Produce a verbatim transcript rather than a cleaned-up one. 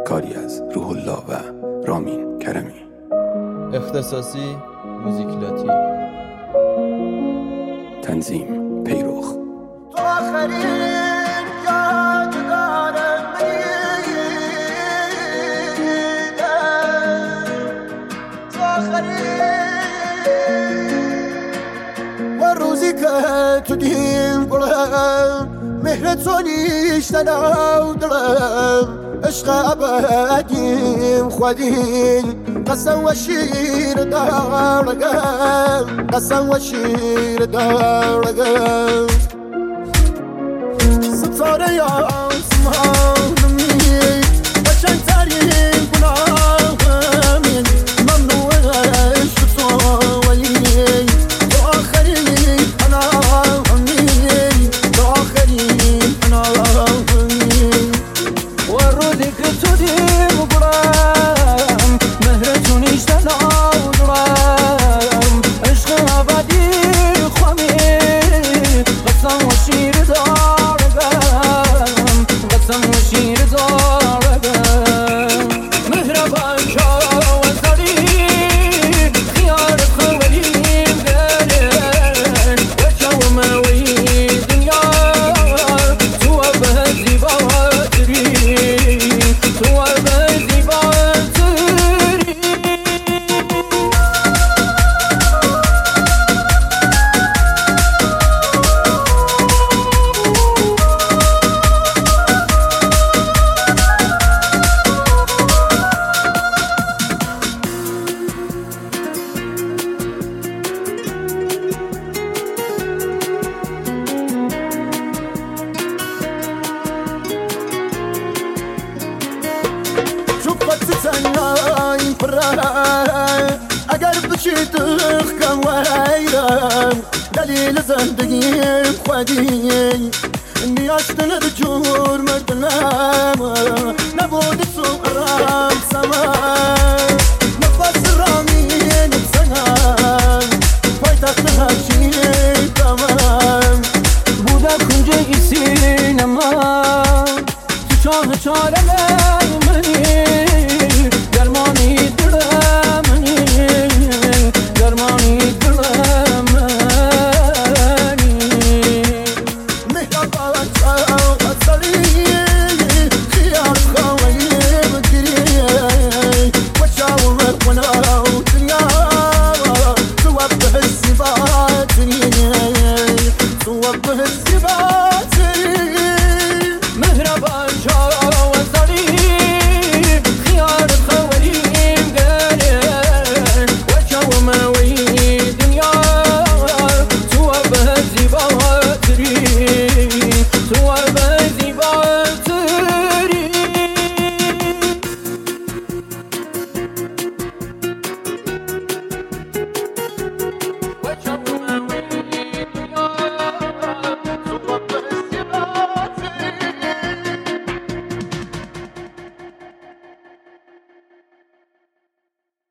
کاری از روح الله و رامین کرمی. اختصاصی موزیک لاتی. تنظیم پیروخ. تو آخرین یاد دارم تو آخرین و روزی که تو دیم گلم مهر تو نیشتن او دلم عشق ابدیم خودین قسم و شیر دارگم قسم و شیر دارگم ستاره یا آسمانمی قشنگ ترین گناهمی ممنوع عشق تو ولی تو آخرین پناهمی تو آخرین پناهمی و روزی که تو دیم برم مهر تو نیشتن آدرم عشق ابدی خوامی قسم و شیر دارگم قسم و شیر دارگم مهربان شو و زدی خیار خولیم گرن و جو موی دنیا تو به زیباتری تو به زیباتری تنهایی پره اگر بچید کم ویرم دلیل زندگیم خودی نیاشتن ده جور مردنم نبود سوقرم سمن نفس رامین بزنم پای تخت هرچی دمم بوده کنجه ای سینما تو شاه چارمه